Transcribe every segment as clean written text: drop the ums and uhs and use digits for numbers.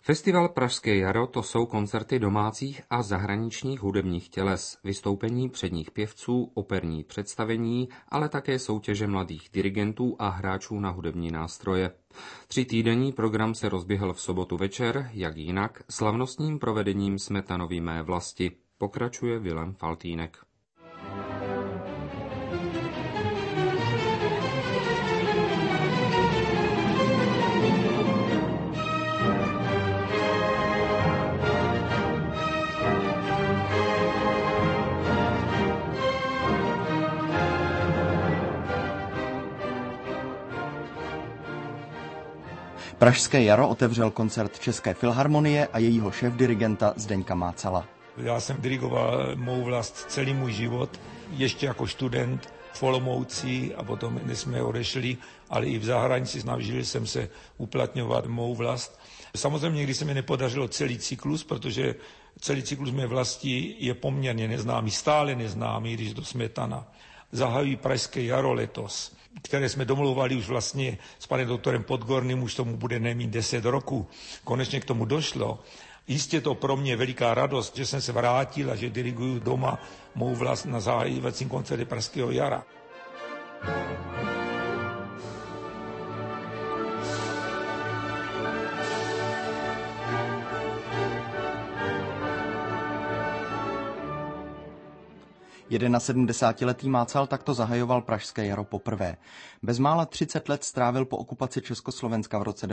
Festival Pražské jaro to jsou koncerty domácích a zahraničních hudebních těles, vystoupení předních pěvců, operní představení, ale také soutěže mladých dirigentů a hráčů na hudební nástroje. 3týdenní program se rozběhl v sobotu večer, jak jinak, slavnostním provedením Smetanovy Mé vlasti. Pokračuje Vilém Faltýnek. Pražské jaro otevřel koncert České filharmonie a jejího šéfdirigenta Zdeňka Mácala. Já jsem dirigoval Mou vlast celý můj život, ještě jako student v Olomouci a potom, když jsme odešli, ale i v zahraničí snažil jsem se uplatňovat Mou vlast. Samozřejmě, když se mi nepodařilo celý cyklus, protože celý cyklus Mé vlasti je poměrně neznámý, stále neznámý, když to Smetana. Zahajují Pražské jaro letos, které jsme domluvali už vlastně s panem doktorem Podgorným, už tomu bude nemít 10 roků. Konečně k tomu došlo. Jistě to pro mě veliká radost, že jsem se vrátil a že diriguju doma Mou vlast na zahajovacím koncertě Pražského jara. 71letý Mácal takto zahajoval Pražské jaro poprvé. Bezmála 30 let strávil po okupaci Československa v roce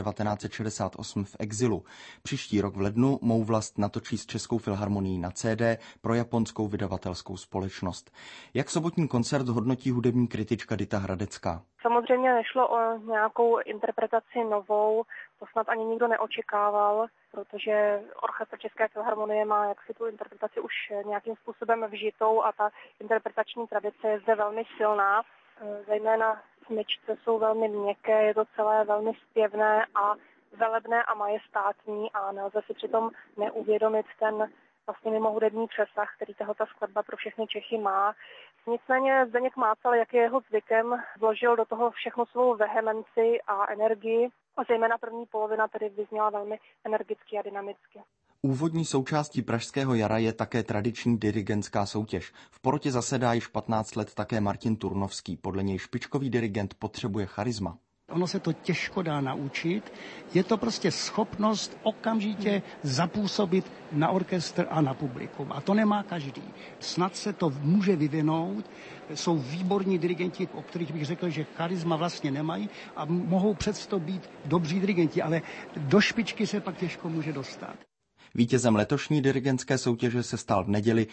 1968 v exilu. Příští rok v lednu Mou vlast natočí s Českou filharmonií na CD pro japonskou vydavatelskou společnost. Jak sobotní koncert hodnotí hudební kritička Dita Hradecká? Samozřejmě nešlo o nějakou interpretaci novou, to snad ani nikdo neočekával, protože orchestr České filharmonie má jaksi tu interpretaci už nějakým způsobem vžitou a ta interpretační tradice je zde velmi silná. Zejména smyčce jsou velmi měkké, je to celé velmi zpěvné a velebné a majestátní a nelze si přitom neuvědomit ten vlastně mimo hudební přesah, který tato skladba pro všechny Čechy má. Nicméně Zdeněk Mácal, jak je jeho zvykem, vložil do toho všechno svou vehemenci a energii a zejména první polovina tedy vyzněla velmi energicky a dynamicky. Úvodní součástí Pražského jara je také tradiční dirigentská soutěž. V porotě zasedá již 15 let také Martin Turnovský, podle něj špičkový dirigent potřebuje charisma. Ono se to těžko dá naučit, je to prostě schopnost okamžitě zapůsobit na orchestr a na publikum. A to nemá každý. Snad se to může vyvinout, jsou výborní dirigenti, o kterých bych řekl, že charisma vlastně nemají a mohou přesto být dobří dirigenti, ale do špičky se pak těžko může dostat. Vítězem letošní dirigentské soutěže se stal v neděli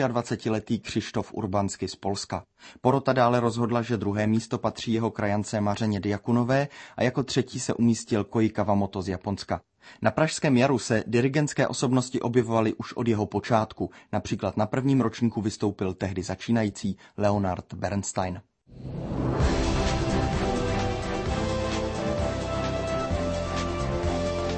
24letý Křištof Urbansky z Polska. Porota dále rozhodla, že druhé místo patří jeho krajance Mařeně Diakunové a jako třetí se umístil Koji Kawamoto z Japonska. Na Pražském jaru se dirigentské osobnosti objevovaly už od jeho počátku. Například na prvním ročníku vystoupil tehdy začínající Leonard Bernstein.